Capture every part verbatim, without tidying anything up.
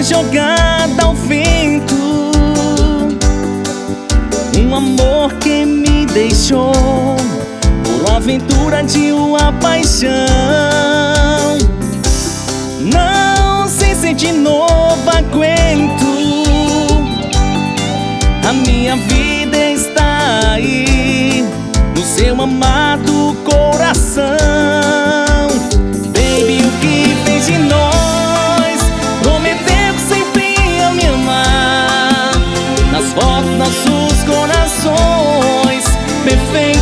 jogada ao vento, um amor que me deixou por aventura de uma paixão. Não sei se de novo aguento, a minha vida está aí no seu amado coração. Baby, o que fez de nós? Prometeu que sempre ia me amar. Nas fotos, nossos corações perfeitos.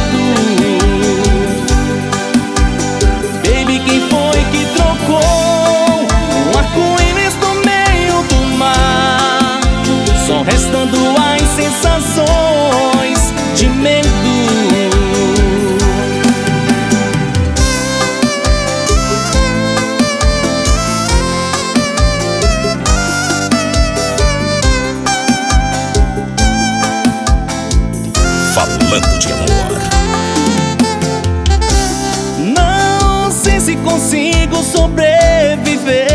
Baby, quem foi que trocou um arco-íris no meio do mar? Só restando as sensações de medo. Falando de amor. Não sei se consigo sobreviver.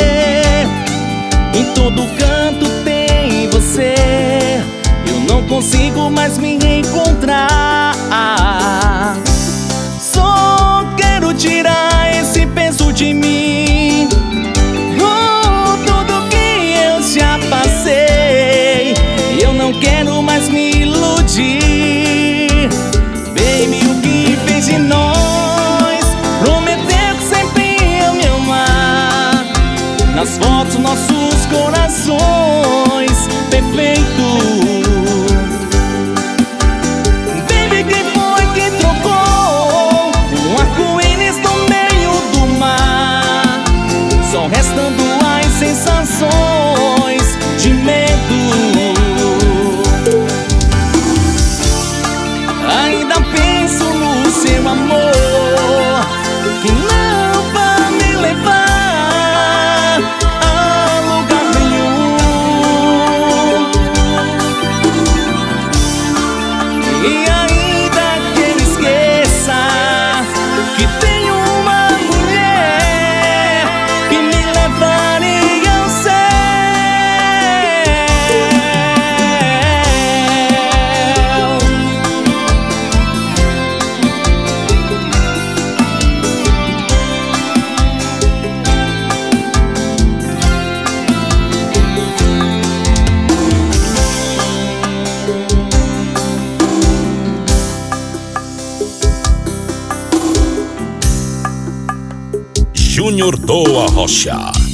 Em todo canto tem você. Eu não consigo mais me encontrar. Só quero tirar esse peso de mim. Oh, tudo que eu já passei, eu não quero mais me iludir. Baby, o que fez de nós? Prometeu que sempre ia me amar. Nas fotos, nossos corações perfeitos. Baby, quem foi que trocou um arco-íris no meio do mar? Só restando as sensações de medo. Ainda penso no seu amor, que não vai me levar a lugar nenhum. E ainda que ele esqueça que tem uma mulher que me levaria ao céu. Júnior do Arrocha.